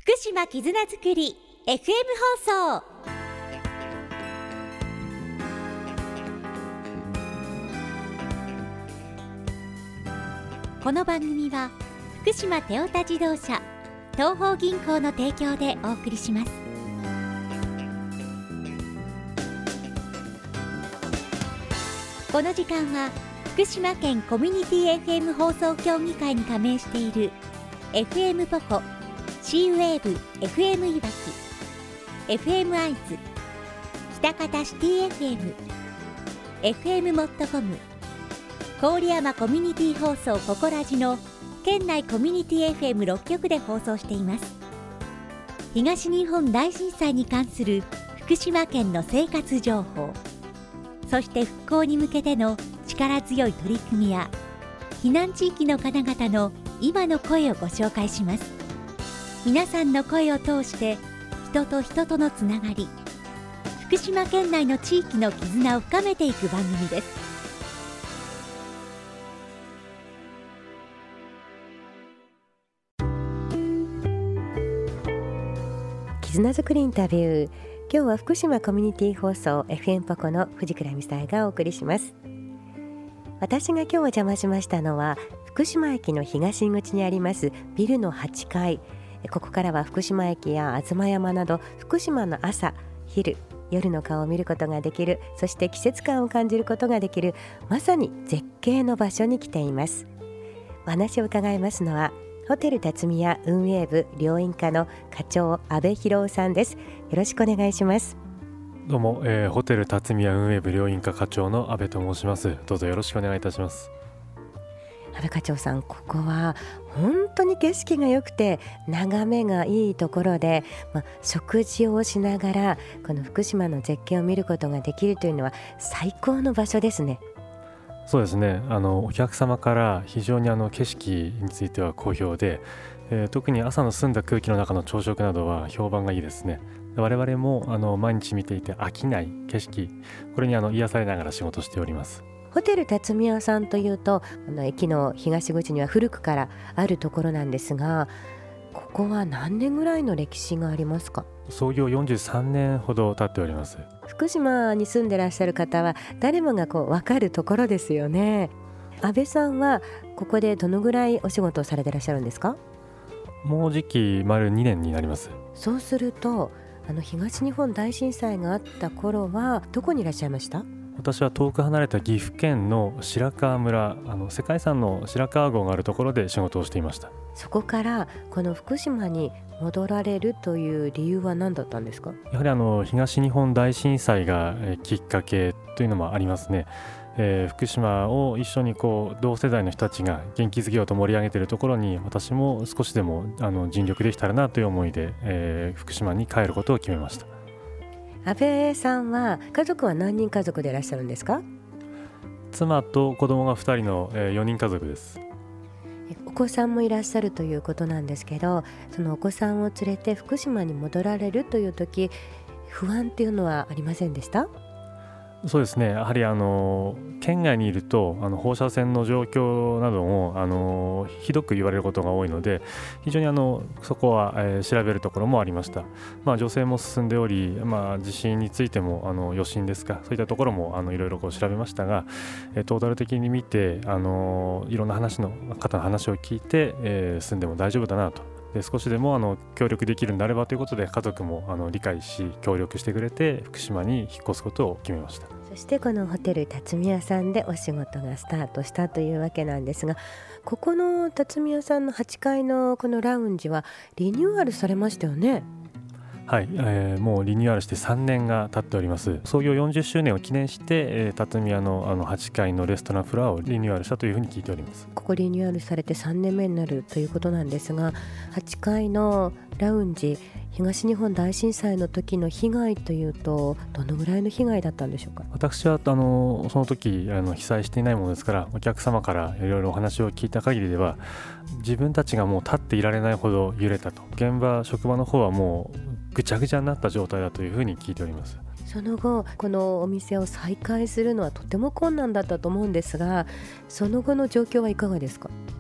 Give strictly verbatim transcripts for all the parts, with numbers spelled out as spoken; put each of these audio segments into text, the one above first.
福島絆づくり エフエム 放送。この番組は福島テオタ自動車東邦銀行の提供でお送りします。この時間は福島県コミュニティ エフエム 放送協議会に加盟している エフエム ポコ、シーウェーブ エフエム いわき、エフエム 会津、北方シティ エフエム、エフエム モットコム、郡山コミュニティ放送ココラジの県内コミュニティ エフエムろっ 局で放送しています。東日本大震災に関する福島県の生活情報、そして復興に向けての力強い取り組みや避難地域の方々の今の声をご紹介します。皆さんの声を通して人と人とのつながり、福島県内の地域の絆を深めていく番組です。 絆づくりインタビュー。今日は福島コミュニティ放送 エフエム ポコの藤倉美沙がお送りします。私が今日お邪魔しましたのは福島駅の東口にありますビルのはちかい。ここからは福島駅や吾妻山など福島の朝、昼、夜の顔を見ることができる、そして季節感を感じることができる、まさに絶景の場所に来ています。お話を伺いますのはホテル辰宮運営部療院課の課長阿部博さんです。よろしくお願いします。 どうも、えー、ホテル辰宮運営部療院課課長の阿部と申します。どうぞよろしくお願いいたします。 阿部課長さん、ここは本当に景色が良くて眺めがいいところで、まあ、食事をしながらこの福島の絶景を見ることができるというのは最高の場所ですね。 そうですね、あのお客様から非常にあの景色については好評で、えー、特に朝の澄んだ空気の中の朝食などは評判がいいですね。我々もあの毎日見ていて飽きない景色、これにあの癒されながら仕事しております。 ホテル辰宮さんというとあの駅の東口には古くからあるところなんですが、ここは何年ぐらいの歴史がありますか？ 創業よんじゅうさんねんほど経っております。 福島に住んでらっしゃる方は誰もがこう分かるところですよね。阿部さんはここでどのぐらいお仕事をされてらっしゃるんですか？ もうじき丸にねんになります。 そうするとあの東日本大震災があった頃はどこにいらっしゃいました？ 私は遠く離れた岐阜県の白川村、あの世界遺産の白川郷があるところで仕事をしていました。 そこからこの福島に戻られるという理由は何だったんですか？ やはりあの東日本大震災がえきっかけというのもありますね。えー、福島を一緒にこう同世代の人たちが元気づけようと盛り上げているところに私も少しでもあの尽力できたらなという思いで、えー、福島に帰ることを決めました。 阿部さんは家族は何人家族でいらっしゃるんですか？ 妻と子供がふたりのよにん家族です。 お子さんもいらっしゃるということなんですけど、そのお子さんを連れて福島に戻られるという時、不安っていうのはありませんでした？ そうですね、やはりあの県外にいるとあの放射線の状況などもあのひどく言われることが多いので、非常にあのそこは、えー、調べるところもありました。まあ、女性も進んでおり、まあ、地震についてもあの余震ですか、そういったところもあのいろいろこう調べましたが、えー、トータル的に見てあのいろんな話の方の話を聞いて、えー、住んでも大丈夫だなと。で少しでもあの協力できるんであればということで家族もあの理解し協力してくれて福島に引っ越すことを決めました。 そしてこのホテル辰宮さんでお仕事がスタートしたというわけなんですが、ここの辰宮さんのはちかいのこのラウンジはリニューアルされましたよね？ はい、えー、もうリニューアルしてさんねんが経っております。創業よんじゅっしゅうねんを記念して、えー、辰宮 の, あのはちかいのレストランフロアをリニューアルしたというふうに聞いております。 ここリニューアルされてさんねんめになるということなんですが、はちかいのラウンジ、東日本大震災の時の被害というとどのぐらいの被害だったんでしょうか？ 私はあのその時あの被災していないものですから、お客様からいろいろお話を聞いた限りでは自分たちがもう立っていられないほど揺れたと、現場職場の方はもうぐちゃぐちゃになった状態だというふうに聞いております。 その後このお店を再開するのはとても困難だったと思うんですが、その後の状況はいかがですか？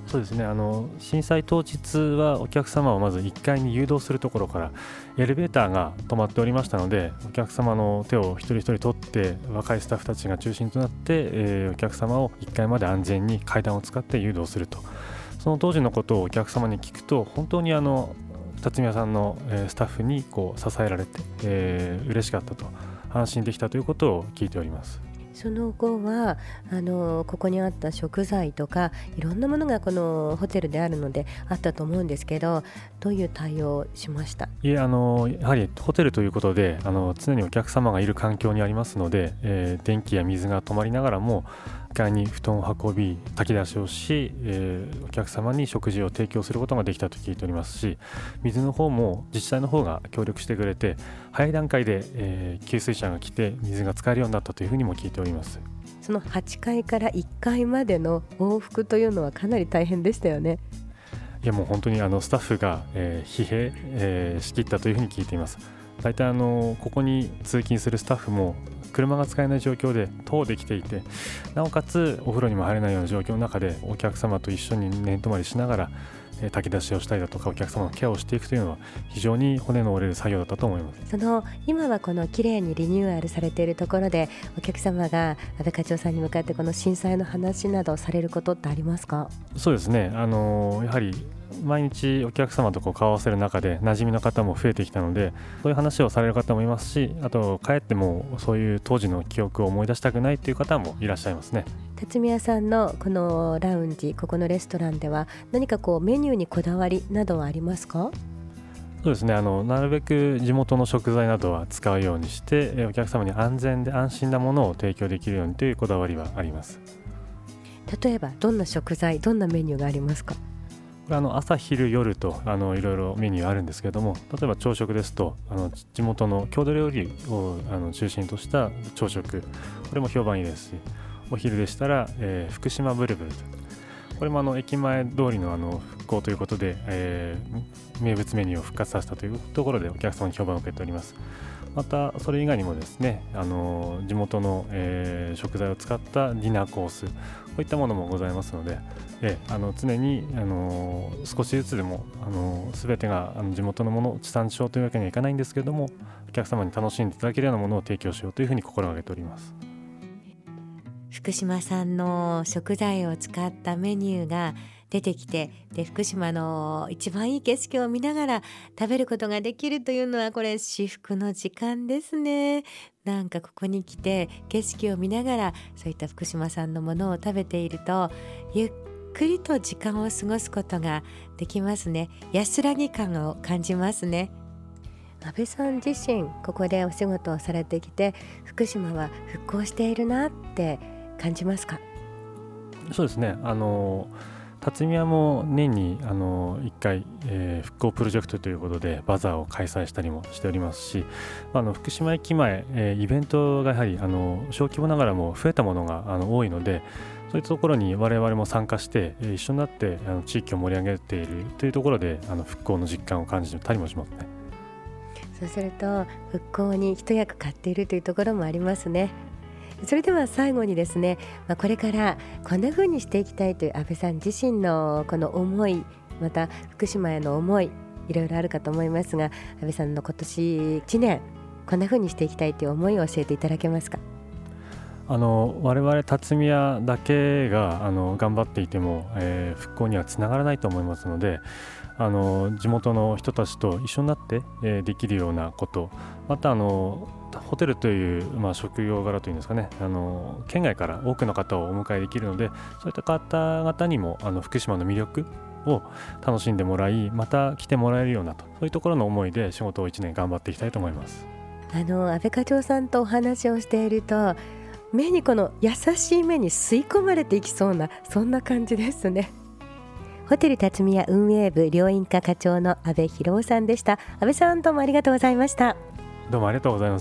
そうですね、あの震災当日はお客様をまずいっかいに誘導するところからエレベーターが止まっておりましたので、お客様の手を一人一人取って若いスタッフたちが中心となって、えー、お客様をいっかいまで安全に階段を使って誘導すると。その当時のことをお客様に聞くと、本当にあの辰巳屋さんの、えー、スタッフにこう支えられて、えー、嬉しかったと、安心できたということを聞いております。 その後はあのここにあった食材とかいろんなものがこのホテルであるのであったと思うんですけど、どういう対応をしました？ いえ、あのやはりホテルということであの常にお客様がいる環境にありますので、えー、電気や水が止まりながらもいっかいに布団を運び炊き出しをし、えー、お客様に食事を提供することができたと聞いておりますし、水の方も自治体の方が協力してくれて早い段階で、えー、給水車が来て水が使えるようになったというふうにも聞いております。 そのはちかいからいっかいまでの往復というのはかなり大変でしたよね。 いや、もう本当にあのスタッフが、えー、疲弊、えー、しきったというふうに聞いています。大体あのここに通勤するスタッフも車が使えない状況で遠できていて、なおかつお風呂にも入れないような状況の中でお客様と一緒に寝泊まりしながら、えー、炊き出しをしたりだとかお客様のケアをしていくというのは非常に骨の折れる作業だったと思います。 その今はこの綺麗にリニューアルされているところでお客様が安倍課長さんに向かってこの震災の話などされることってありますか？ そうですね、あのー、やはり毎日お客様とこう顔を合わせる中で馴染みの方も増えてきたので、そういう話をされる方もいますし、あと帰ってもそういう当時の記憶を思い出したくないという方もいらっしゃいますね。 辰巳屋さんのこのラウンジ、ここのレストランでは何かこうメニューにこだわりなどはありますか？ そうですね、あのなるべく地元の食材などは使うようにしてお客様に安全で安心なものを提供できるようにというこだわりはあります。 例えばどんな食材、どんなメニューがありますか？ これあの朝昼夜とあのいろいろメニューあるんですけれども、例えば朝食ですとあの地元の郷土料理をあの中心とした朝食、これも評判いいですし、お昼でしたら、えー、福島ブルブルと、これもあの駅前通りのあの復興ということで、えー、名物メニューを復活させたというところでお客様に評判を受けております。またそれ以外にもですね、あの地元の、えー、食材を使ったディナーコース、こういったものもございますので、えー、あの常に、あの少しずつでも、あの全てがあの地元のもの、地産地消というわけにはいかないんですけれども、お客様に楽しんでいただけるようなものを提供しようというふうに心がけております。 福島産の食材を使ったメニューが出てきて、で福島の一番いい景色を見ながら食べることができるというのは、これ至福の時間ですね。なんかここに来て景色を見ながらそういった福島産のものを食べていると、ゆっくりと時間を過ごすことができますね。安らぎ感を感じますね。安倍さん自身ここでお仕事をされてきて、福島は復興しているなって感じますか？ そうですね、あの辰巳屋も年にあのいっかい、えー、復興プロジェクトということでバザーを開催したりもしておりますし、あの福島駅前、えー、イベントがやはりあの小規模ながらも増えたものがあの多いので、そういったところに我々も参加して、えー、一緒になってあの地域を盛り上げているというところで、あの復興の実感を感じたりもしますね。 そうすると復興に一役買っているというところもありますね。それでは最後にですね、まあ、これからこんな風にしていきたいという安倍さん自身のこの思い、また福島への思い、いろいろあるかと思いますが、安倍さんの今年いちねんこんな風にしていきたいという思いを教えていただけますか？ あの我々辰巳屋だけがあの頑張っていても、えー、復興にはつながらないと思いますので、あの地元の人たちと一緒になって、えー、できるようなこと、またあのホテルという、まあ、職業柄というんですかね、あの県外から多くの方をお迎えできるので、そういった方々にもあの福島の魅力を楽しんでもらい、また来てもらえるようなと、そういうところの思いで仕事をいちねん頑張っていきたいと思います。 あの安倍課長さんとお話をしていると、目にこの優しい目に吸い込まれていきそうな、そんな感じですね。ホテル辰巳屋運営部両員課課長の安倍博夫さんでした。安倍さん、どうもありがとうございました。 どうもありがとうございます。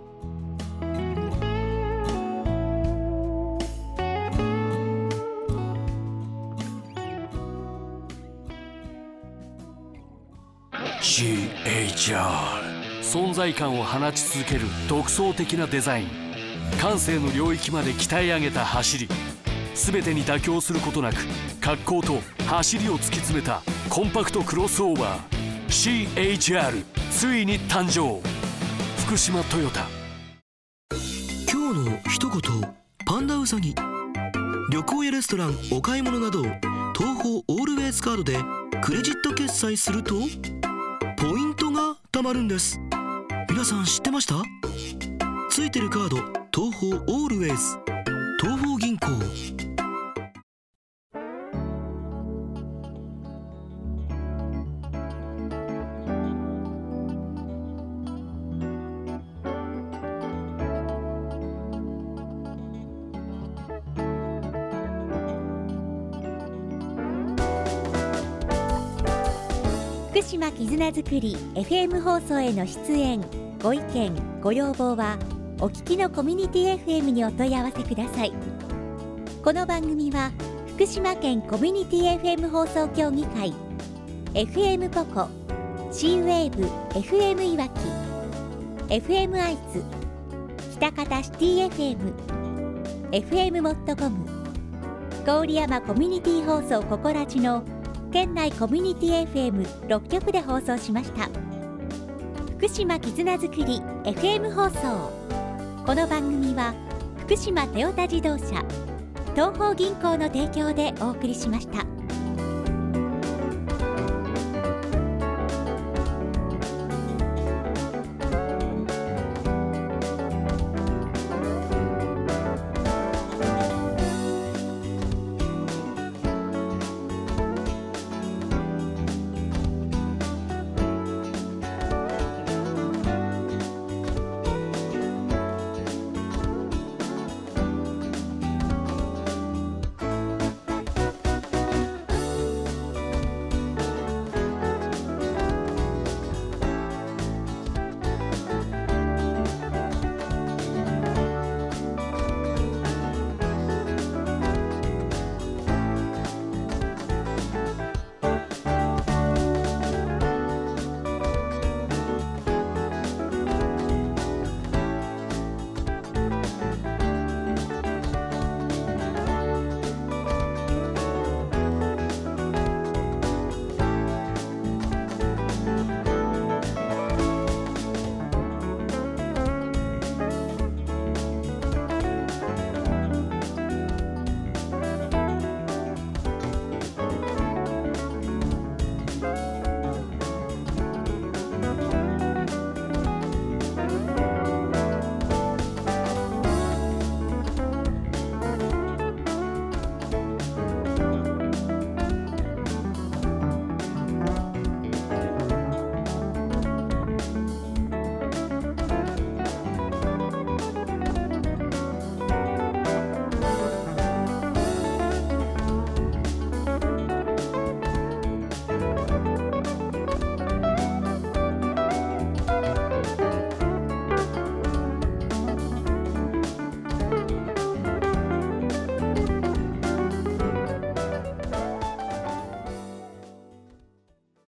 ジーエイチアール 存在感を放ち続ける独創的なデザイン、感性の領域まで鍛え上げた走り、 全てに妥協することなく格好と走りを突き詰めたコンパクトクロスオーバー シーエイチアール ついに誕生。福島トヨタ。 今日の一言パンダウサギ。旅行やレストラン、お買い物など東宝オールウェイズカードでクレジット決済するとポイントが貯まるんです。皆さん知ってました？ついてるカード東宝オールウェイズ、東宝銀行。 福島絆づくり エフエム 放送への出演ご意見ご要望はお聞きのコミュニティ エフエム にお問い合わせください。この番組は福島県コミュニティ エフエム 放送協議会 エフエム ポコ C ウェーブ エフエム いわき エフエム アイズ北方シティ エフエム エフエム モットコム郡山コミュニティ放送ココラジの県内コミュニティ エフエムろっ 局で放送しました。福島絆づくり エフエム 放送。この番組は福島トヨタ自動車、東宝銀行の提供でお送りしました。